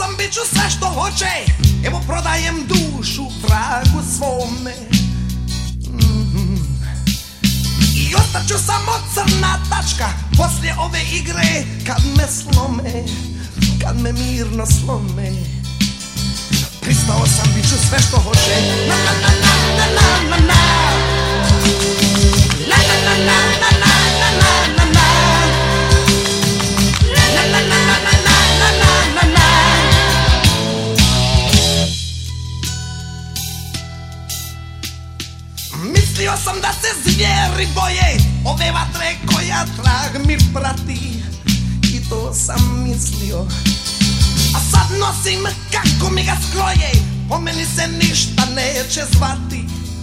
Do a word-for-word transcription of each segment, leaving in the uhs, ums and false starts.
sam, bit ću sve što hoće. Evo prodajem dušu vragu svome. mm-hmm. I ostaću samo crna tačka poslije ove igre. Kad me slome, kad me mirno slome. Pristao sam, bit ću sve što hoće. Na na na na na na na. La la la la la la la la la la. La la la la la la la la la. Mislio sam da se zvijeri boje ove vatre koja trag mi prati. I to sam mislio, a sad nosim kako mi ga skroje. Po meni se ništa neće zvati.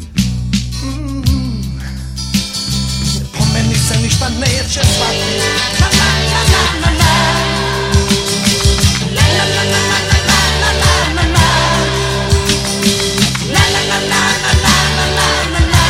mm. Po meni se ništa neće zvati. La la la la la la. La la la la la la la la la la. La la la la la la la la la.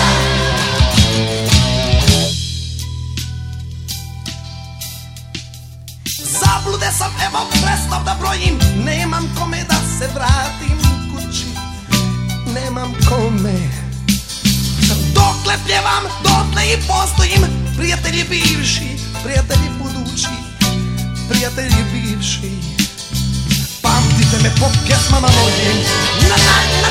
Zablude sam, evo prestav da brojim. Nemam kome da se vratim kući. Nemam kome. Dokle pjevam, dotle i postojim. Prijatelji bivši, prijatelji budući. Prijatelji bivši, pamtite me po pjesmama mojim. Na na